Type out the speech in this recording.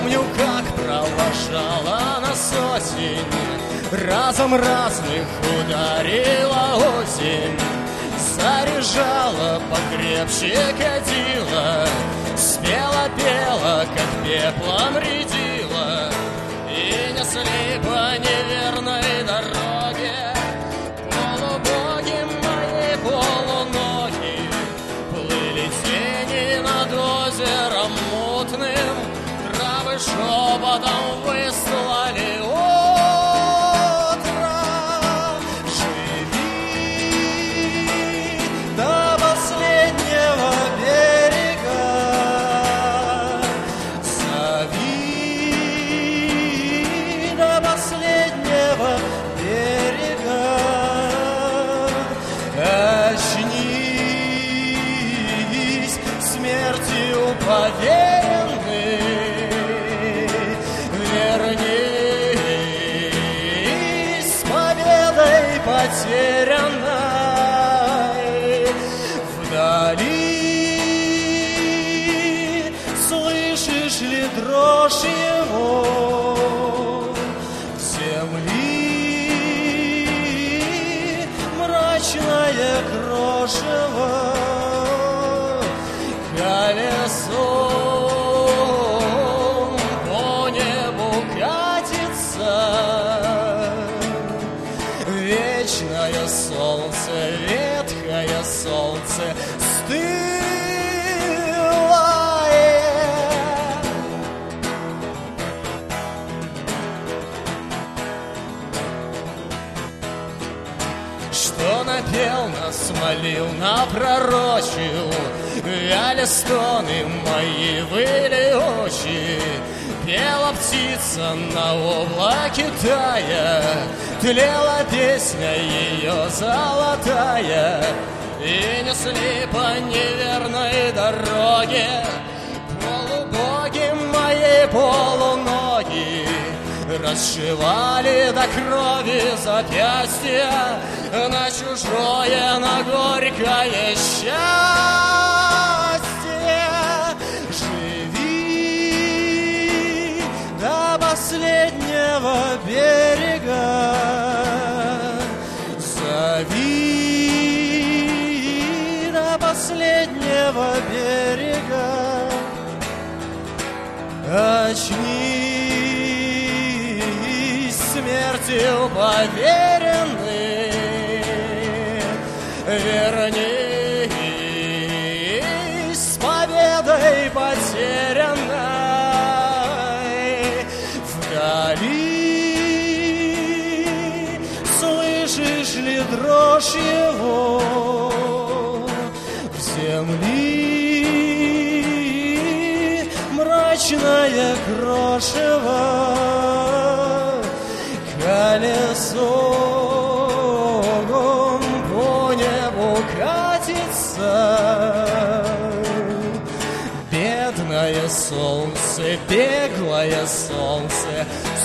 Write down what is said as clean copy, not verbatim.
помню, как провожала нас осень, разом разных ударила осень, заряжала покрепче кадила, спела, пела, как пеплом рядила, и несли по неверной дороге полубоги мои полуноги. Плыли тени над озером мутным, травы шепотом выслали утро. Живи до последнего берега, зови до последнего берега. Очнись, смертью поверенный, вернись с победой потерянной. Вдали слышишь ли дрожь его земли, мрачное крошево колесом по небу катится. Вечное солнце, ветхое солнце стылое. Что напел, насмолил, напророчил, вяли стоны мои, выли очи. Пела птица на облаке тая, тлела песня ее золотая, и несли по неверной дороге полубоги мои полуноги. Расшивали до крови запястья на чужое, на горькое счастье. Живи до последнего берега, зови до последнего берега. Очнись, смертью поверенный, вернись с победой потерянной. Вдали слышишь ли дрожь его в земли, мрачное крошево колесом по небу катится. Бедное солнце, беглое солнце,